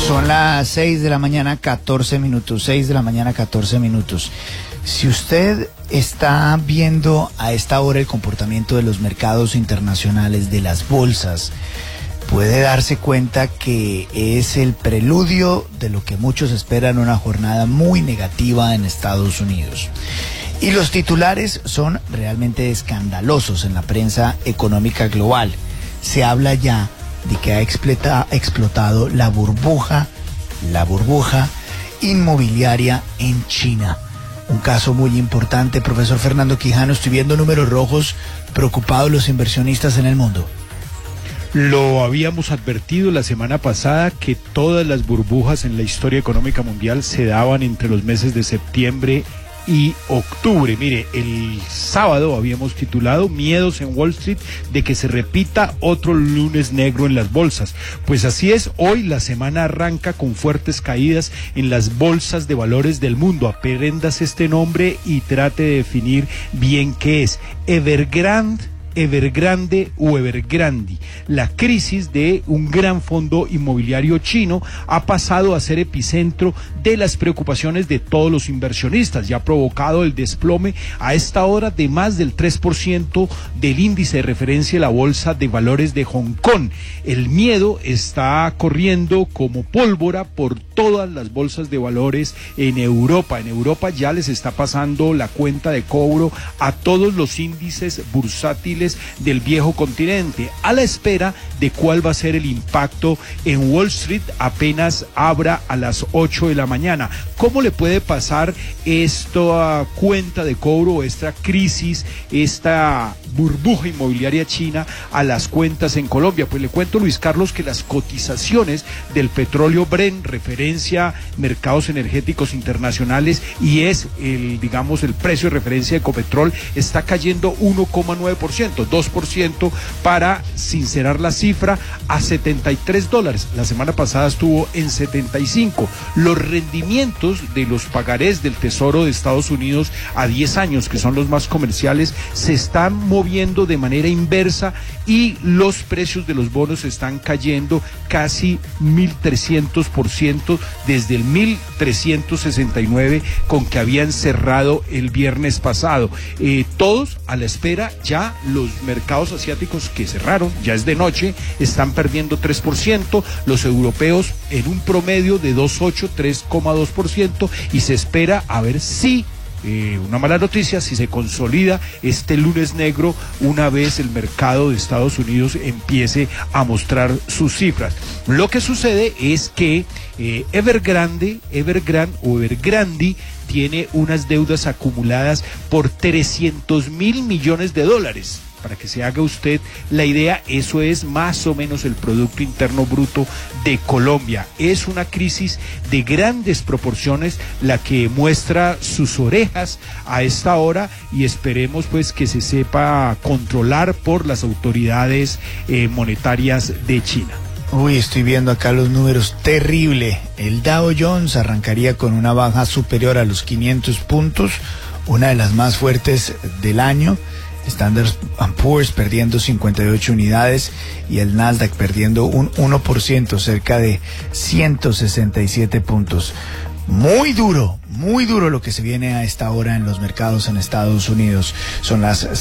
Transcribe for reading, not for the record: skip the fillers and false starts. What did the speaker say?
Son las 6 de la mañana, 14 minutos, 6 de la mañana, 14 minutos. Si usted está viendo a esta hora el comportamiento de los mercados internacionales, de las bolsas, puede darse cuenta que es el preludio de lo que muchos esperan, una jornada muy negativa en Estados Unidos. Y los titulares son realmente escandalosos en la prensa económica global. Se habla ya de que ha explotado la burbuja inmobiliaria en China. Un caso muy importante, profesor Fernando Quijano. Estoy viendo números rojos, preocupados los inversionistas en el mundo. Lo habíamos advertido la semana pasada que todas las burbujas en la historia económica mundial se daban entre los meses de septiembre y octubre. Mire, el sábado habíamos titulado Miedos en Wall Street de que se repita otro lunes negro en las bolsas. Pues así es, hoy la semana arranca con fuertes caídas en las bolsas de valores del mundo. Apréndase este nombre y trate de definir bien qué es. Evergrande o Evergrande. La crisis de un gran fondo inmobiliario chino ha pasado a ser epicentro de las preocupaciones de todos los inversionistas y ha provocado el desplome a esta hora de más del 3% del índice de referencia de la bolsa de valores de Hong Kong. El miedo está corriendo como pólvora por todas las bolsas de valores en Europa. En Europa ya les está pasando la cuenta de cobro a todos los índices bursátiles del viejo continente, a la espera de cuál va a ser el impacto en Wall Street apenas abra a las 8 de la mañana. ¿Cómo le puede pasar esta cuenta de cobro, esta crisis, esta burbuja inmobiliaria china a las cuentas en Colombia? Pues le cuento, Luis Carlos, que las cotizaciones del petróleo Brent, referencia mercados energéticos internacionales, y es el precio de referencia de Ecopetrol, está cayendo 1,9%, 2% para sincerar la cifra a $73. La semana pasada estuvo en 75. Los rendimientos de los pagarés del Tesoro de Estados Unidos a 10 años, que son los más comerciales, se están moviendo de manera inversa y los precios de los bonos están cayendo casi 1.300% desde el 1.369 con que habían cerrado el viernes pasado. Todos a la espera, ya los mercados asiáticos que cerraron, ya es de noche, están perdiendo 3%, los europeos en un promedio de 2,8, 3,2%, y se espera a ver si una mala noticia, si se consolida este lunes negro una vez el mercado de Estados Unidos empiece a mostrar sus cifras. Lo que sucede es que Evergrande tiene unas deudas acumuladas por $300 mil millones. Para que se haga usted la idea, eso es más o menos el Producto Interno Bruto de Colombia. Es una crisis de grandes proporciones la que muestra sus orejas a esta hora, y esperemos pues que se sepa controlar por las autoridades monetarias de China. Uy, estoy viendo acá los números, terrible. El Dow Jones arrancaría con una baja superior a los 500 puntos, una de las más fuertes del año. Standard & Poor's perdiendo 58 unidades y el Nasdaq perdiendo un 1%, cerca de 167 puntos. Muy duro lo que se viene a esta hora en los mercados en Estados Unidos. Son las